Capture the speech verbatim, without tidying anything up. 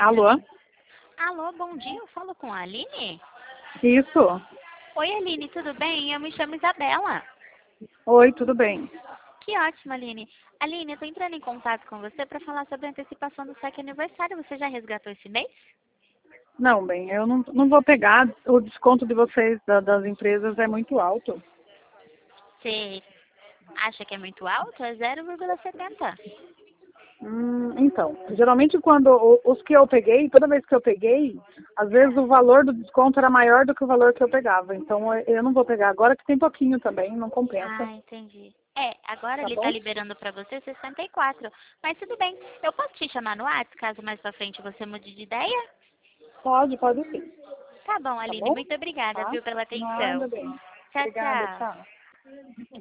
Alô? Alô, bom dia, eu falo com a Aline? Isso. Oi, Aline, tudo bem? Eu me chamo Isabela. Oi, tudo bem? Que ótimo, Aline. Aline, eu tô entrando em contato com você para falar sobre a antecipação do saque aniversário. Você já resgatou esse mês? Não, bem, eu não, não vou pegar. O desconto de vocês, da- das empresas, é muito alto. Você acha que é muito alto? É zero vírgula setenta. Hum, então, geralmente quando o- os que eu peguei, toda vez que eu peguei, às vezes o valor do desconto era maior do que o valor que eu pegava. Então eu eu não vou pegar agora que tem pouquinho também, não compensa. Ah, entendi. É, agora Tá ele tá bom? liberando para você sessenta e quatro. Mas tudo bem. Eu posso te chamar no WhatsApp caso mais pra frente você mude de ideia? Pode, pode sim. Tá bom, Tá Aline. bom? Muito obrigada, Tá? viu, pela Nada, atenção. bem. Tchau, Obrigada, tchau. tchau.